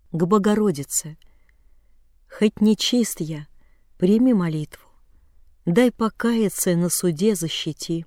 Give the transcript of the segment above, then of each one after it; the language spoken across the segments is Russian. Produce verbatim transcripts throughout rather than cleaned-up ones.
к Богородице. Хоть нечист я, прими молитву, дай покаяться на суде защити.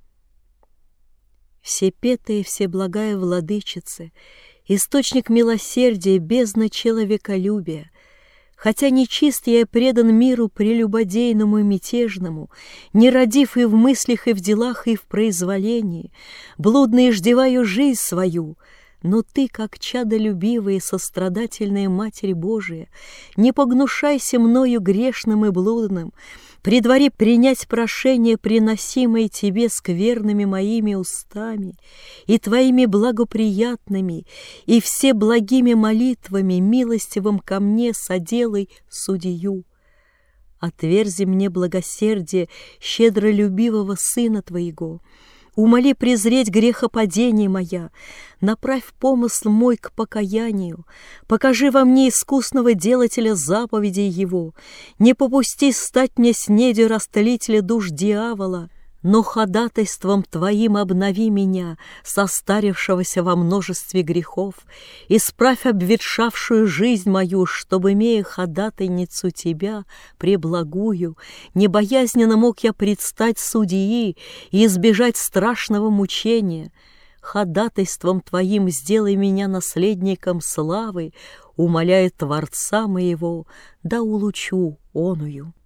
Всепетая, всеблагая владычице, источник милосердия, бездна человеколюбия, хотя нечист я и предан миру прелюбодейному и мятежному, не родив и в мыслях, и в делах, и в произволении, блудно иждеваю жизнь свою, но ты, как чадолюбивая и сострадательная Матерь Божия, не погнушайся мною грешным и блудным, предвари принять прошение, приносимое тебе скверными моими устами и твоими благоприятными и все благими молитвами, милостивым ко мне соделай судью. Отверзи мне благосердие щедролюбивого Сына Твоего, умоли презреть грехопадение моя, направь помысл мой к покаянию, покажи во мне искусного делателя заповедей Его, не попусти стать мне снедью растлителя душ дьявола, но ходатайством Твоим обнови меня, состарившегося во множестве грехов, исправь обветшавшую жизнь мою, чтобы, имея ходатайницу Тебя, преблагую, небоязненно мог я предстать судьи и избежать страшного мучения. Ходатайством Твоим сделай меня наследником славы, умоляя Творца моего, да улучу оную.